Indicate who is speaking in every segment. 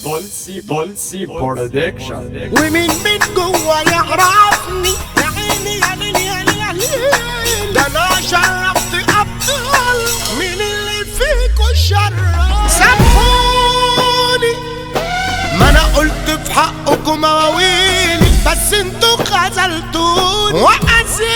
Speaker 1: دولسي برودكشن.
Speaker 2: ومين من جوا يعرفني يا عيني يا ليل يا ليل يا ليل، ده انا شرفت ابطال من اللي فيكوا شرف. سامحوني ما انا قلت في حقكم مواويلي، بس انتوا خذلتوني وأذيتوا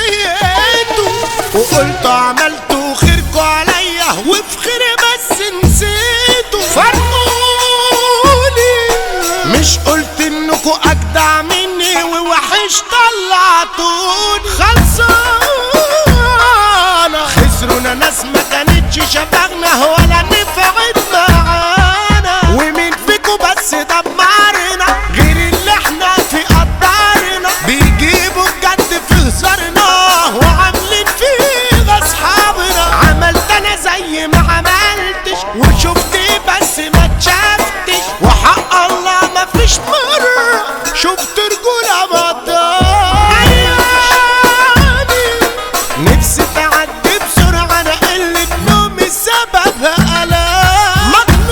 Speaker 2: وقلتوا عملتوا خيركوا عليا، وفي خيري بس نسيتوا. فرقوني مش قلت انكوا اجدع مني ووحش طلعتوني. خلصانة خسرونا ناس ما كانتش شبهنا ولا نفعت معانا، ومين فيكوا بس دمرنا غير اللي احنا في قدرنا. بيجيبوا الجد في هزارنا وعاملين فيه اصحابنا. عملت انا زي ما عملتش وشفت بس ما اتشافتش، وحق الله ما فيش مرة شفت رجولة بطال. نفسي تعدي بسرعة، انا قلة نومي سببها ألام.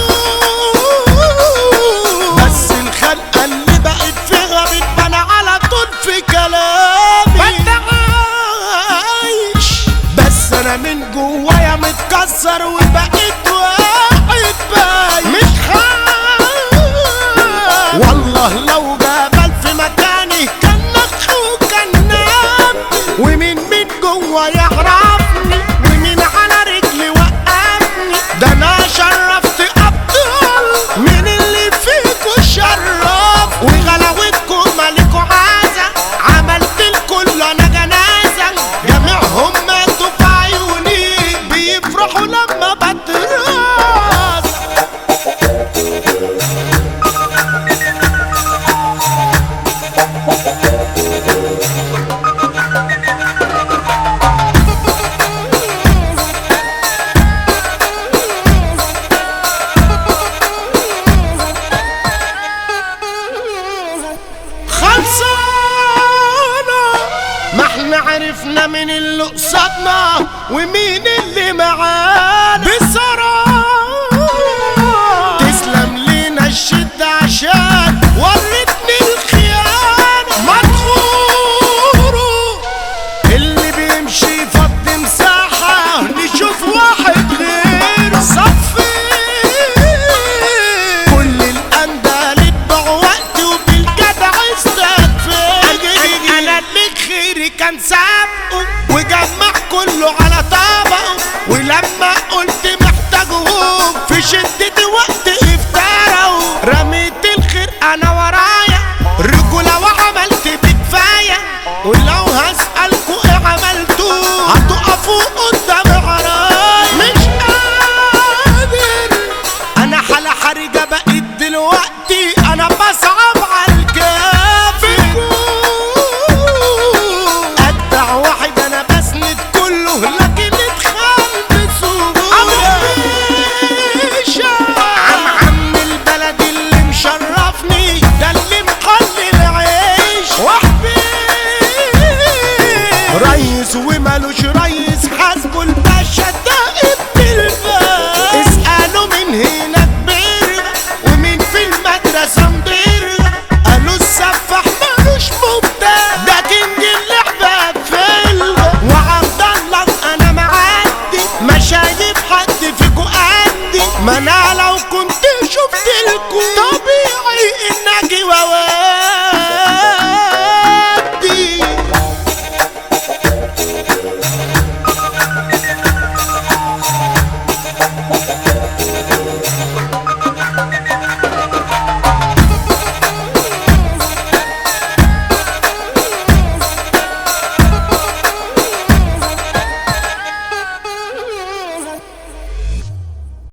Speaker 2: مجنون بس الخلقة اللي بقت فيها بتبان على طول في كلامي. انت عايش بس انا من جوايا متكسر وبقيت واحد بايش. مش خايف والله لو جبل في مكاني كان نخو كان نام. ومين من جوا يعرفني ومين على رجلي وقفني، ده انا شرفت ابطال من اللي فيكوا شرف. وغلاوتكم مالكوا عازة، عملت الكل انا جنازة. جميعهم ماتوا في عيوني بيفرحوا لما بتراس. خلصانة ما احنا عرفنا مين اللي قصادنا ومين اللي معانا. بصراحة تسلم لينا الشدة عشان ورتني الخيانة. مدخوروا اللي بيمشي فضي مساحة نشوف واحد غيره. صفي كل الأندال اتبعوا وقتي وبالجدع استكفي. أنا اللي خيري كان سابقه وجمع كله على طبقه، ولما قلت محتاجهم في شدة وقت افتروا. رميت الخير أنا ورايا رجولة وعملت بكفاية، ولو هسألكوا ايه عملتوا هتقفوا قدام عرايا. مش قادر أنا حالة حرجة بقيت دلوقتي، أنا بصعب على الكافي. أتبع واحد أنا بسند كله لكن اتخان بسهولة. عم البلد اللي مشرفني ده اللي مخلي العيش. ريس ومالوش ريس حاسبه الباشا ده ابن الباشا. اسألوا من هنا كبيرنا ومين في المدرسة مديرنا، قالوا السفاح مالوش مبدع ده كينج اللعبة فيلنا. وعبد الله انا معدي ما شايف حد فيكو قدي، ما انا لو كنت شفتلكوا طبيعي ان اجي واواجه.